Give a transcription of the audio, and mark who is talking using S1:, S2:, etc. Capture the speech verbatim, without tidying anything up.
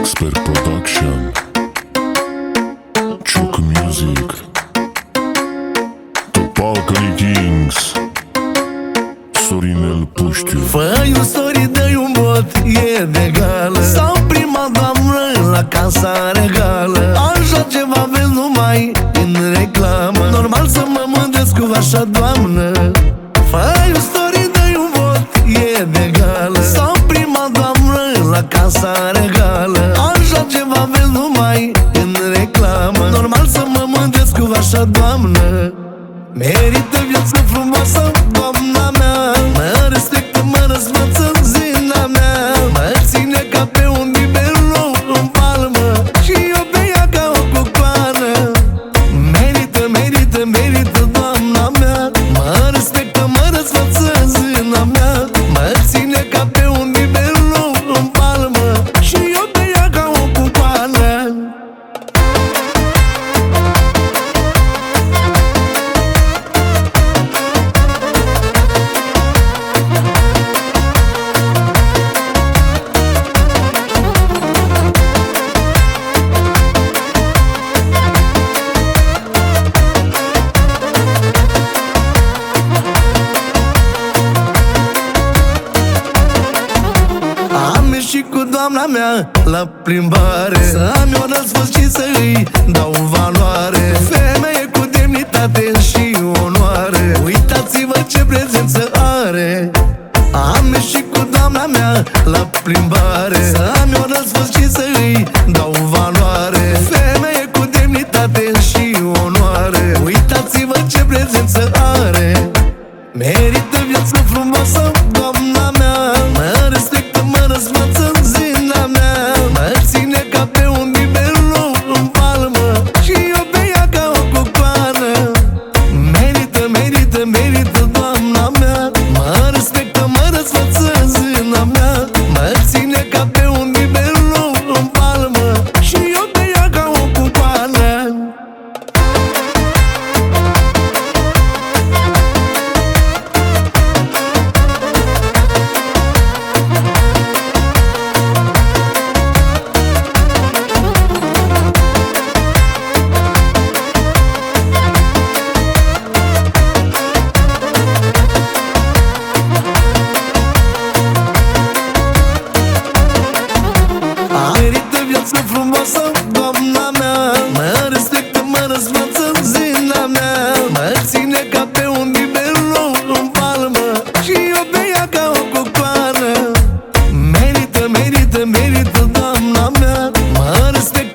S1: Expert Production, Choc Music, Topalcăli Kings, Sorinel Puștiu.
S2: Fă-i un story, dă-i un bot, e de gală. Sau prima doamnă la casa regală. Așa ceva vezi numai în reclamă. Normal să mă mândresc cu așa doamnă. Fă-i un story, dă-i un bot, e de gală. Sau prima doamnă la casa regală. Așa ceva vezi numai în reclamă. Normal să mă mândresc cu așa doamnă. Merită viață frumoasă, doamna mea. Mă respectă, mă răsmață, zina mea. Mă ține ca pe un biberon în palmă și eu pe ea ca o cucoană. Merită, merită, merită, doamna mea. Mă respectă, mă răsmață, zina mea. Mă ține ca pe un biberon în palmă și eu pe ea ca o cucoană. Am ieșit cu doamna mea la plimbare, să-mi o răsfăț și să-i dau valoare. Femeie cu demnitate și onoare, uitați-vă ce prezență are. Am ieșit cu doamna mea la plimbare, să-mi o răsfăț și să-i dau valoare. Femeie cu demnitate și onoare, uitați-vă ce prezență are. Merită viață frumoasă, doamna mea. Mă respectă, mă răsmață, zina mea. Mă ține ca pe un biberon în palmă și eu pe ea ca o cucoană. Merită, merită, merită, doamna mea. Mă respectă, mă răsmață, zina mea. Mă ține ca pe un biberon în palmă și eu pe ea ca o cucoană. Merită viață frumoasă, doamna mea. Mă respectă, mă răsmață, zina mea. Mă ține ca pe un biberon în palmă și eu pe ea ca o cucoană. Merită, merită, merită, doamna mea. Mă respectă,